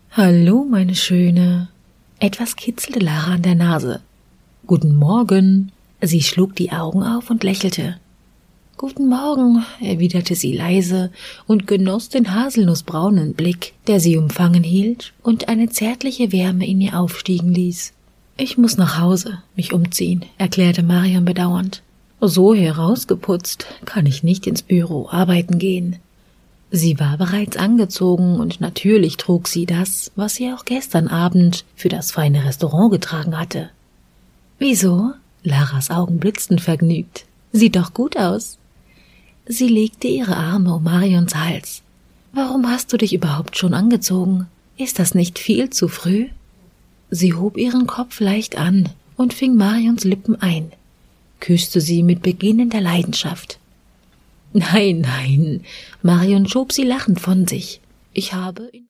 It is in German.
Hallo, meine Schöne. Etwas kitzelte Lara an der Nase. Guten Morgen. Sie schlug die Augen auf und lächelte. Guten Morgen, erwiderte sie leise und genoss den haselnussbraunen Blick, der sie umfangen hielt und eine zärtliche Wärme in ihr aufstiegen ließ. Ich muss nach Hause, mich umziehen, erklärte Marion bedauernd. So herausgeputzt kann ich nicht ins Büro arbeiten gehen. Sie war bereits angezogen und natürlich trug sie das, was sie auch gestern Abend für das feine Restaurant getragen hatte. Wieso? Laras Augen blitzten vergnügt. Sieht doch gut aus. Sie legte ihre Arme um Marions Hals. Warum hast du dich überhaupt schon angezogen? Ist das nicht viel zu früh? Sie hob ihren Kopf leicht an und fing Marions Lippen ein, küsste sie mit beginnender Leidenschaft. Nein, Marion schob sie lachend von sich. Ich habe